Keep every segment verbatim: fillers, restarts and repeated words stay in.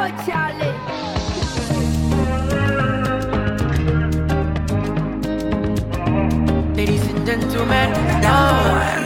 Charlie. Ladies and gentlemen, down.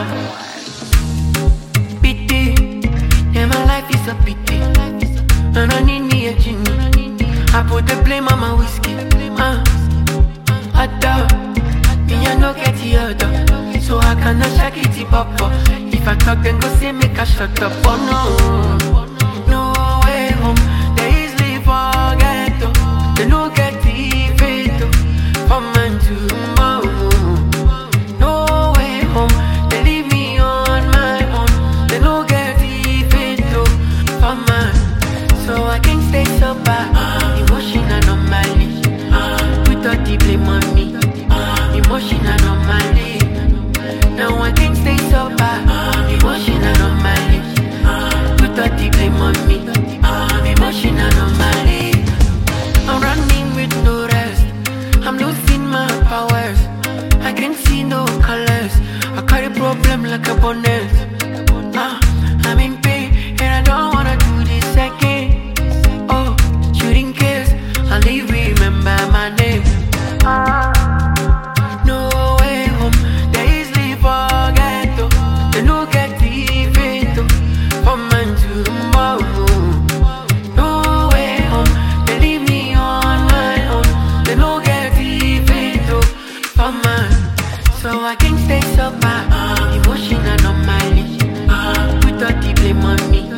Pity, yeah, my life is a pity. And I need me a genie. I put the blame on my whiskey. Uh, I doubt, me I no get the other. So I cannot shake it up. If I talk, then go say make I shut up. Oh no, no way home. They easily forget. Oh. They no get the fate. Oh. For man tomorrow. No way home. They leave me on my own. They no get the fate. Oh. For man. So I can't stay sober. Uh, emotional anomaly. Uh, put all the blame on me. Uh, emotional anomaly. Now I can't stay sober. Uh, emotional anomaly. Uh, put all the blame on me. Uh, emotional anomaly. I'm running with no rest. I'm losing my powers. I can't see no colors. I carry problem like a bonnet. Uh, I'm in pain and I don't wanna do this again. Oh, shooting kiss, I'll leave, remember my name. Uh, no way home, they easily forget. Oh. They no get the fate. Oh. From man to tomorrow. No way home, they leave me on my own. They no get the fate. Oh. From man, so I can't stay sober. Uh, emotional anomaly. Uh, put all the blame on me.